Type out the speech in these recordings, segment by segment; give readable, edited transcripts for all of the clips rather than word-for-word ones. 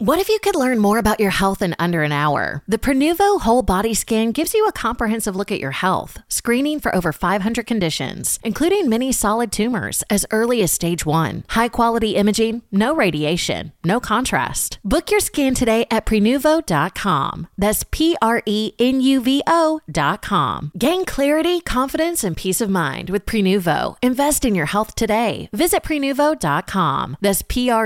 What if you could learn more about your health in under an hour? The Prenuvo Whole Body Scan gives you a comprehensive look at your health, screening for over 500 conditions, including many solid tumors as early as stage 1. High-quality imaging, no radiation, no contrast. Book your scan today at Prenuvo.com. That's Prenuvo.com. Gain clarity, confidence, and peace of mind with Prenuvo. Invest in your health today. Visit Prenuvo.com. That's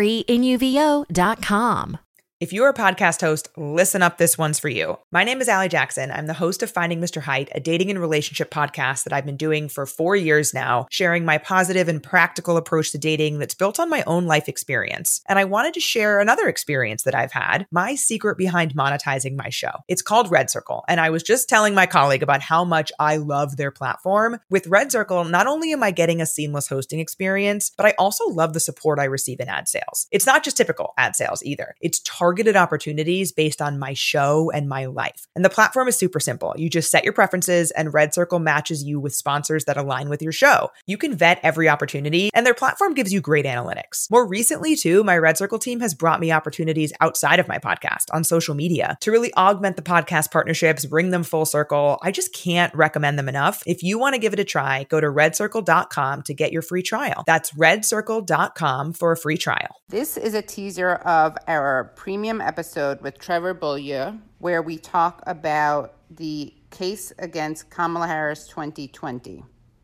Prenuvo.com. If you're a podcast host, listen up, this one's for you. My name is Allie Jackson. I'm the host of Finding Mr. Height, a dating and relationship podcast that I've been doing for 4 years now, sharing my positive and practical approach to dating that's built on my own life experience. And I wanted to share another experience that I've had, my secret behind monetizing my show. It's called Red Circle, and I was just telling my colleague about how much I love their platform. With Red Circle, not only am I getting a seamless hosting experience, but I also love the support I receive in ad sales. It's not just typical ad sales either. It's targeted opportunities based on my show and my life. And the platform is super simple. You just set your preferences and Red Circle matches you with sponsors that align with your show. You can vet every opportunity and their platform gives you great analytics. More recently too, my Red Circle team has brought me opportunities outside of my podcast on social media to really augment the podcast partnerships, bring them full circle. I just can't recommend them enough. If you want to give it a try, go to redcircle.com to get your free trial. That's redcircle.com for a free trial. This is a teaser of our premium episode with Trevor Beaulieu, where we talk about the case against Kamala Harris 2020.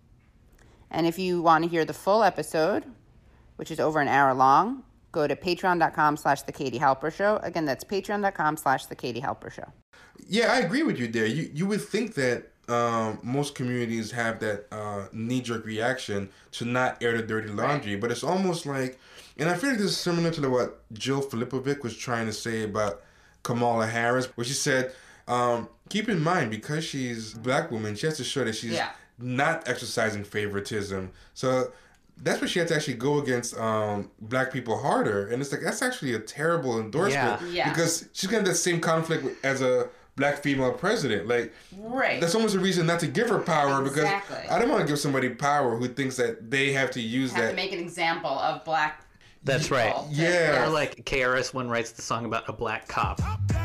And if you want to hear the full episode, which is over an hour long, go to patreon.com/The Katie Halper Show. Again, that's patreon.com/The Katie Halper Show. Yeah, I agree with you there. You would think that most communities have that knee-jerk reaction to not air the dirty laundry, but it's almost like, and I feel like this is similar to what Jill Filipovic was trying to say about Kamala Harris, where she said, keep in mind, because she's a black woman, she has to show that she's not exercising favoritism. So that's where she had to actually go against black people harder. And it's like, that's actually a terrible endorsement because she's got that same conflict as a black female president. Like, that's almost a reason not to give her power because I don't want to give somebody power who thinks that they have to use that. To make an example of black. That's right. Yeah. Or like KRS-One writes the song about a black cop.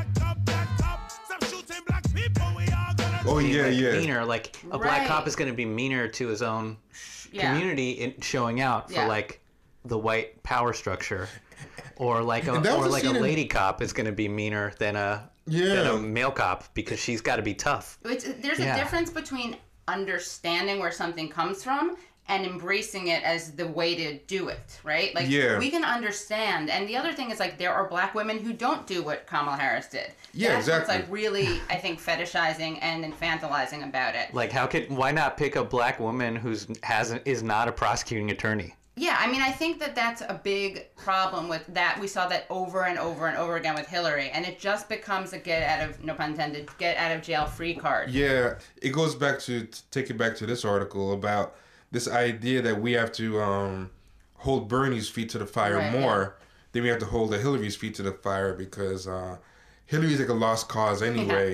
Oh, yeah. Meaner, like a black cop is going to be meaner to his own community in showing out for like the white power structure. Or like a lady cop is going to be meaner than a male cop because she's got to be tough. There's a difference between understanding where something comes from and embracing it as the way to do it, right? Like, we can understand. And the other thing is, like, there are black women who don't do what Kamala Harris did. Yeah, That's exactly. what's, like, really, I think, fetishizing and infantilizing about it. Like, why not pick a black woman is not a prosecuting attorney? Yeah, I mean, I think that's a big problem with that. We saw that over and over and over again with Hillary, and it just becomes a no pun intended, get out of jail free card. Yeah, it goes back to take it back to this article about this idea that we have to hold Bernie's feet to the fire more than we have to hold Hillary's feet to the fire because Hillary's like a lost cause anyway.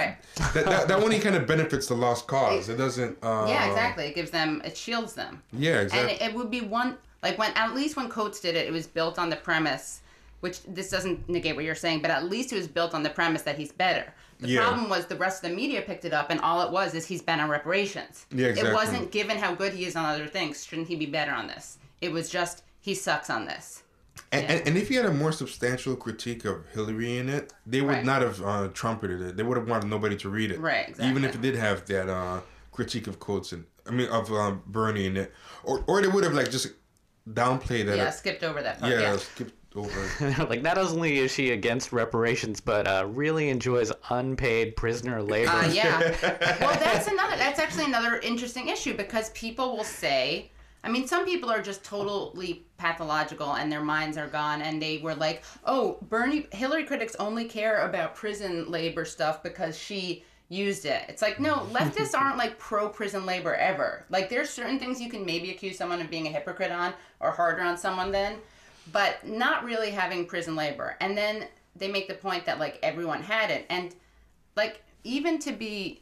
That only kind of benefits the lost cause. It doesn't. Exactly. It shields them. Yeah, exactly. And it would be when Coates did it, it was built on the premise, which this doesn't negate what you're saying, but at least it was built on the premise that he's better. The problem was the rest of the media picked it up, and all it was is he's been on reparations. Yeah, exactly. It wasn't given how good he is on other things. Shouldn't he be better on this? It was just he sucks on this. And if he had a more substantial critique of Hillary in it, they would not have trumpeted it. They would have wanted nobody to read it. Right, exactly. Even if it did have that critique of Coates of Bernie in it, or they would have like just downplayed that. Yeah, skipped over that part. Yeah, skipped over. Like, not only is she against reparations, but really enjoys unpaid prisoner labor. Well, that's actually another interesting issue because people will say, I mean, some people are just totally pathological and their minds are gone and they were like, oh, Hillary critics only care about prison labor stuff because she used it. It's like, no, leftists aren't like pro-prison labor ever. Like, there's certain things you can maybe accuse someone of being a hypocrite on or harder on someone than, but not really having prison labor. And then they make the point that like everyone had it. And like, even to be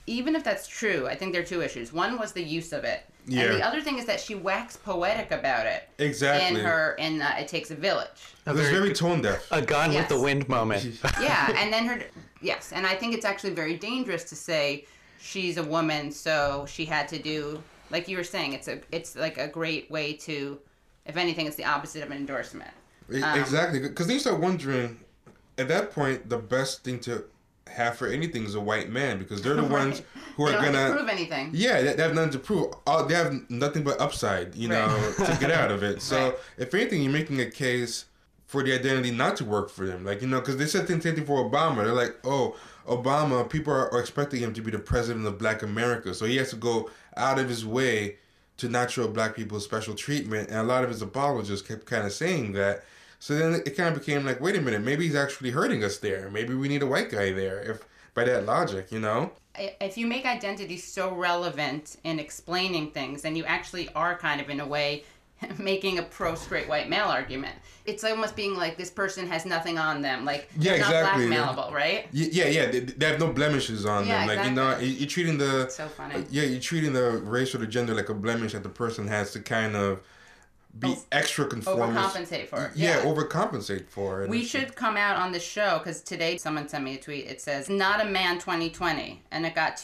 even if that's true, I think there are two issues. One was the use of it. Yeah. And the other thing is that she waxed poetic about it. Exactly. In It Takes a Village. It was very tone deaf. A Gone with the Wind moment. Yeah, and then and I think it's actually very dangerous to say she's a woman, so she had to do, like you were saying, it's like a great way to, if anything, it's the opposite of an endorsement. Exactly, because then you start wondering, at that point, the best thing to have for anything is a white man, because they're the ones who are gonna have to prove anything. Yeah, they have nothing to prove. They have nothing but upside, to get out of it. So if anything, you're making a case for the identity not to work for them. Like, because they said the same thing for Obama. They're like, oh, Obama, people are expecting him to be the president of Black America, so he has to go out of his way to not show Black people special treatment. And a lot of his apologists kept kind of saying that. So then it kind of became like, wait a minute, maybe he's actually hurting us there. Maybe we need a white guy there, if by that logic, If you make identity so relevant in explaining things, then you actually are kind of, in a way, making a pro-straight white male argument. It's almost being like, this person has nothing on them. Like, they're not blackmailable, right? Yeah. They have no blemishes on them. Like, exactly. You're treating the... It's so funny. You're treating the race or the gender like a blemish that the person has to kind of be extra conformist. Overcompensate for. Yeah, overcompensate for. We should come out on the show, because today someone sent me a tweet. It says, "Not a Man 2020," and it got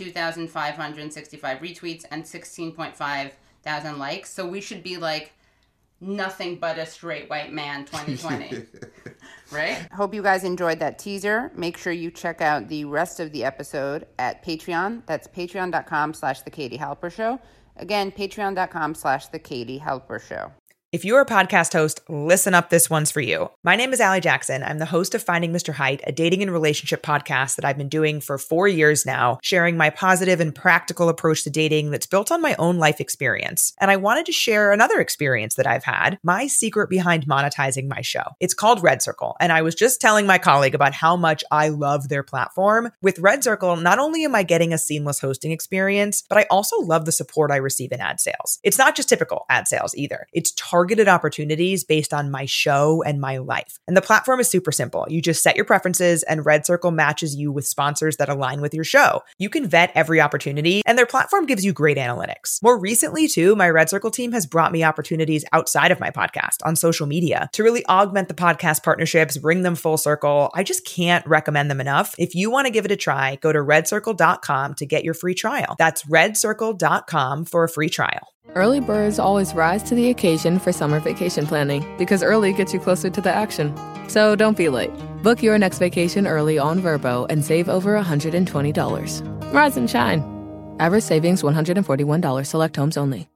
2,565 retweets and 16.5 thousand likes. So we should be like, nothing but a straight white man 2020. Right? Hope you guys enjoyed that teaser. Make sure you check out the rest of the episode at Patreon. That's patreon.com/The Katie Halper Show. Again, patreon.com/The Katie Halper Show. If you're a podcast host, listen up, this one's for you. My name is Allie Jackson. I'm the host of Finding Mr. Height, a dating and relationship podcast that I've been doing for 4 years now, sharing my positive and practical approach to dating that's built on my own life experience. And I wanted to share another experience that I've had, my secret behind monetizing my show. It's called Red Circle, and I was just telling my colleague about how much I love their platform. With Red Circle, not only am I getting a seamless hosting experience, but I also love the support I receive in ad sales. It's not just typical ad sales either. It's targeted opportunities based on my show and my life. And the platform is super simple. You just set your preferences and Red Circle matches you with sponsors that align with your show. You can vet every opportunity and their platform gives you great analytics. More recently too, my Red Circle team has brought me opportunities outside of my podcast on social media to really augment the podcast partnerships, bring them full circle. I just can't recommend them enough. If you want to give it a try, go to redcircle.com to get your free trial. That's redcircle.com for a free trial. Early birds always rise to the occasion for summer vacation planning, because early gets you closer to the action. So don't be late. Book your next vacation early on Vrbo and save over $120. Rise and shine. Average savings $141. Select homes only.